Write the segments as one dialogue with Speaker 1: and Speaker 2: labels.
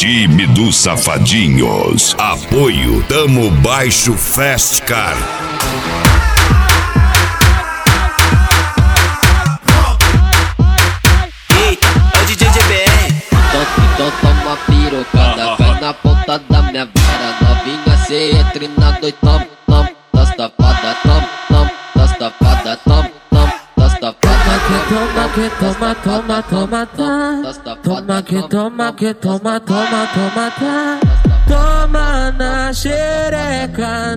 Speaker 1: Time dos Safadinhos. Apoio Tamo Baixo Festcar.
Speaker 2: Eita, é o DJ GBR.
Speaker 3: Então toma pirocada, vai na ponta da minha vara. Novinha, cê entra na dois, tom, das tapadas, tom, das tapadas, tom, das tapadas.
Speaker 4: Toma que toma, toma, tá. Toma na xereca,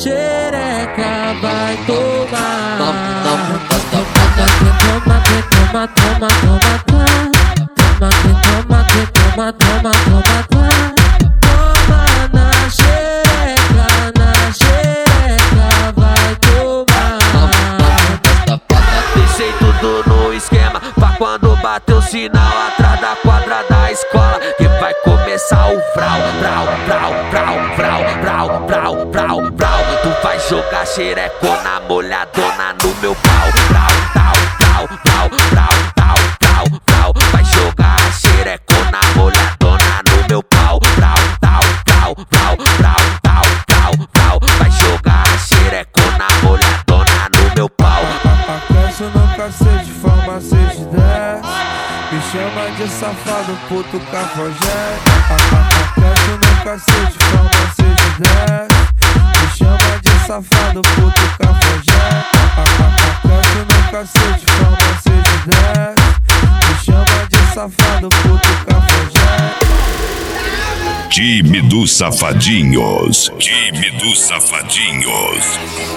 Speaker 4: vai tomar. Toma que toma, tá. Toma que toma, tá. Toma na xereca, vai tomar.
Speaker 2: Deixei tudo no esquema pra quando bater o sinal atrás da quadra da escola, que vai começar o vrau. Tu vai jogar xerecona molhadona no meu pau. Vai jogar xerecona molhadona no meu pau. Vai jogar xerecona molhadona no meu pau.
Speaker 5: Aquece no cacete, forma 6 de 10. Me chama de safado, puto cafajeste. Aquece no cacete, forma 6 de 10. Me chama de safado, puto cafajeste. Aquece no cacete, forma 6 de 10. Me chama de safado, puto cafajeste.
Speaker 1: Time dos Safadinhos. Time dos Safadinhos.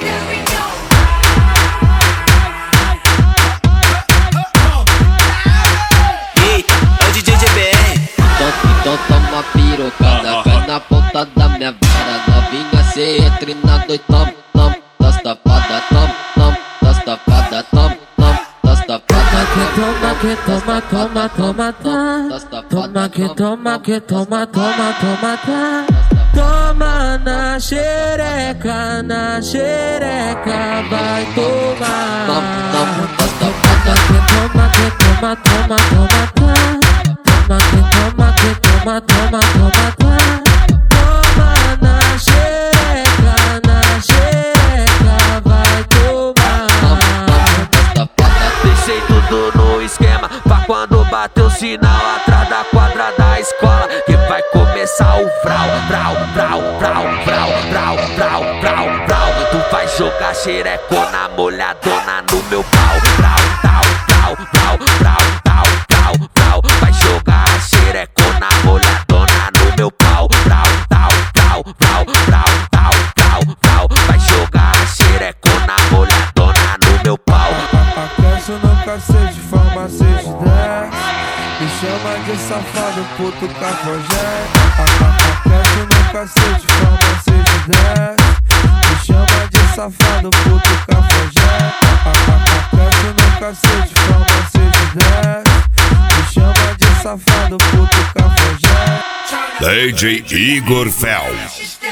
Speaker 2: Eita, é o DJ GBR.
Speaker 3: Então toma pirocada, vai na ponta da minha vara. Novinha, cê entra na dois, tom, das tapadas, tom, das tapadas, tom, das tapadas.
Speaker 4: Toma que toma, tá. Toma que toma, tá. Toma na xereca, vai tomar. Toma que toma, tá. Toma que toma, tá. Toma na xereca, vai tomar.
Speaker 2: Deixei tudo no esquema pra quando bater o sinal atrás da quadra da escola, que vai começar o vrau. Tu vai jogar xerecona molhadona no meu pau. Vai jogar xerecona molhadona no meu pau. Vai jogar xerecona molhadona no meu pau.
Speaker 5: Aquece no cacete, forma 6 de 10. Me chama de safado, puto cafajeste. Aquece no cacete, forma 6 de 10. Me chama de safado, puto cafajeste. Aquece no cacete, forma 6 de 10. Me chama de safado, puto cafajeste.
Speaker 1: DJ Igor Fel.